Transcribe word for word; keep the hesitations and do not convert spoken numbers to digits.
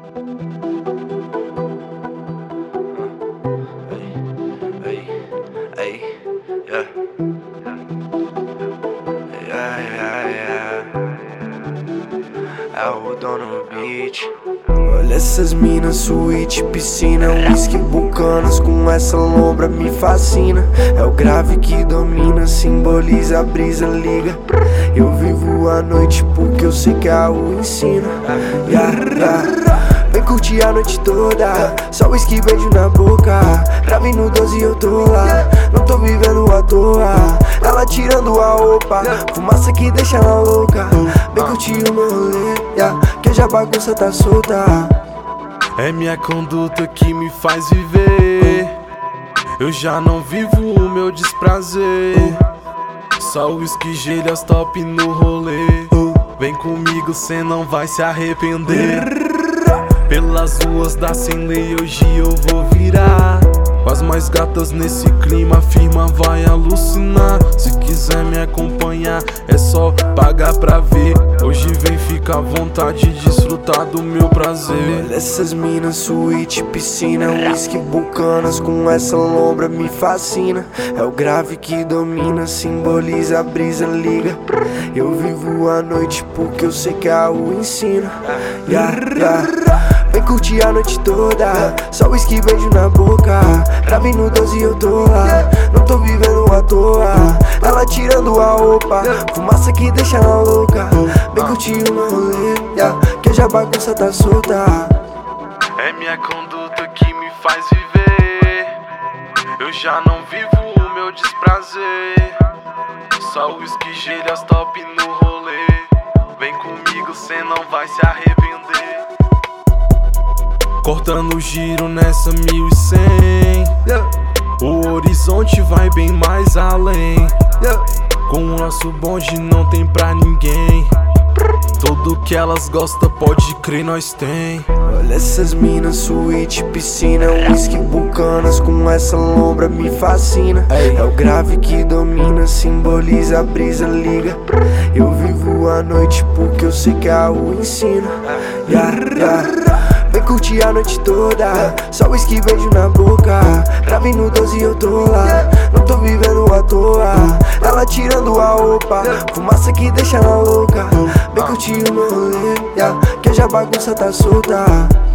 Hey, hey, yeah. Yeah, yeah, yeah. É o dono do beat. Olha essas minas, suíte, piscina, whisky, bucanas, com essa lombra me fascina. É o grave que domina, simboliza a brisa, liga. Eu vivo a noite porque eu sei que a U ensina. Yeah, yeah. Vem curtir a noite toda, só whisky, beijo na boca. Grave no doze eu tô lá, não tô vivendo à toa. Ela tirando a roupa, fumaça que deixa ela louca. Vem curtir o meu rolê, yeah, que hoje a bagunça tá solta. É minha conduta que me faz viver. Eu já não vivo o meu desprazer. Só whisky, gelhas top no rolê. Vem comigo, cê não vai se arrepender. Pelas ruas da Sem Lei hoje eu vou virar. Com as mais gatas nesse clima, a firma vai alucinar. Se quiser me acompanhar, é só pagar pra ver. Hoje vem, fica à vontade de desfrutar do meu prazer. Olha essas minas, suíte, piscina, whisky, bucanas, com essa lombra me fascina. É o grave que domina, simboliza a brisa, liga. Eu vivo a noite porque eu sei que a U ensina. Yeah, yeah. Vem curtir a noite toda, só whisky, beijo na boca. Grave no doze eu tô lá, não tô vivendo à toa. Ela tirando a roupa, fumaça que deixa ela louca. Vem curtir o meu rolê, yeah, que hoje a bagunça tá solta. É minha conduta que me faz viver. Eu já não vivo o meu desprazer. Só whisky, gelhas top no rolê. Vem comigo, cê não vai se arrepender. Cortando o giro nessa mil e cem. O horizonte vai bem mais além. Com o nosso bonde não tem pra ninguém. Tudo que elas gostam, pode crer, nós tem. Olha essas minas, suíte, piscina, whisky, bucanas, com essa lombra me fascina. É o grave que domina, simboliza a brisa, liga. Eu vivo a noite porque eu sei que a U ensina. Yeah, yeah. Vem curtir a noite toda, só whisky, beijo na boca. Grave no doze eu tô lá, não tô vivendo à toa. Ela tirando a roupa, fumaça que deixa ela louca. Vem curtir o meu rolê, yeah, que hoje a bagunça tá solta.